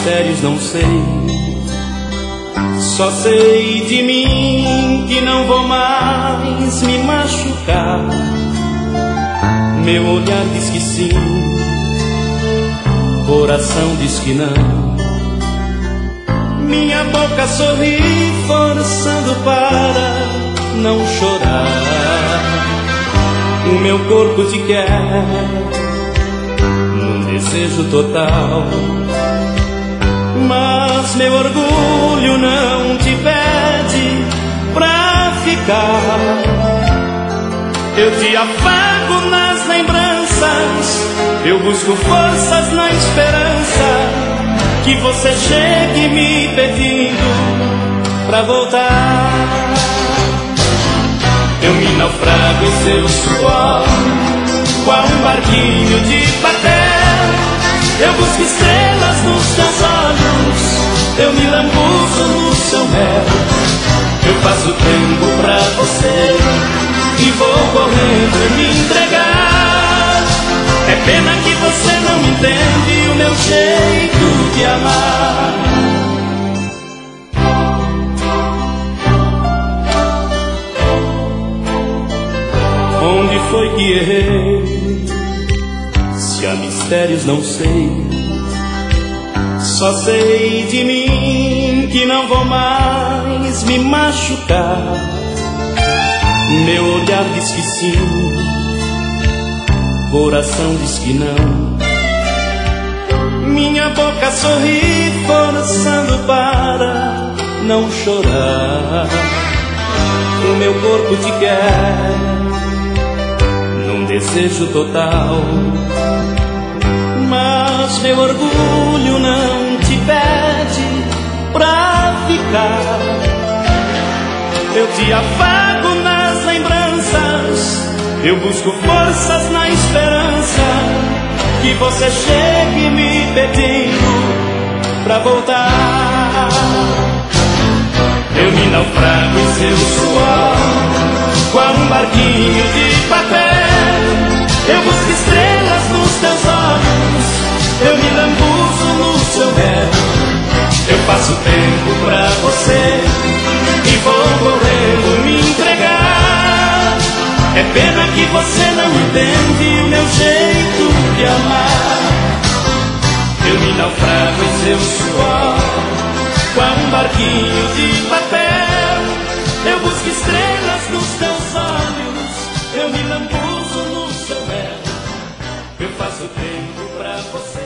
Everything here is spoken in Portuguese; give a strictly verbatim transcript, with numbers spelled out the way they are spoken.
mistérios não sei. Só sei de mim que não vou mais me machucar. Meu olhar diz que sim, coração diz que não. Minha boca sorri forçando para não chorar. O meu corpo te quer num desejo total, mas meu orgulho não te pede pra ficar. Eu te afago nas lembranças, eu busco forças na esperança que você chegue me pedindo pra voltar. Eu me naufrago em seu suor, qual um barquinho de papel. Eu busco estrelas nos seus olhos, eu me lambuzo no seu mel. Eu faço tempo pra você e vou correndo me entregar. É pena que você não entende o meu jeito de amar. Onde foi que errei? Se há mistérios não sei. Só sei de mim que não vou mais me machucar. Meu olhar diz que sim, coração diz que não. Minha boca sorri forçando para não chorar. O meu corpo te quer num desejo total, mas meu orgulho não te pede pra ficar. Eu te afago nas lembranças, eu busco forças na esperança que você chegue me pedindo pra voltar. Eu me naufrago em seu suor, qual um barquinho de papel. Eu busco estrelas nos teus olhos, eu me lambuzo no seu mel. Eu faço tempo pra você e vou correndo me entregar. É pena que você não entende o meu jeito de amar. Eu me naufrago em seu suor, qual um barquinho de papel. Eu busco estrelas nos teus olhos, eu me lambuzo no seu mel. Eu faço tempo pra você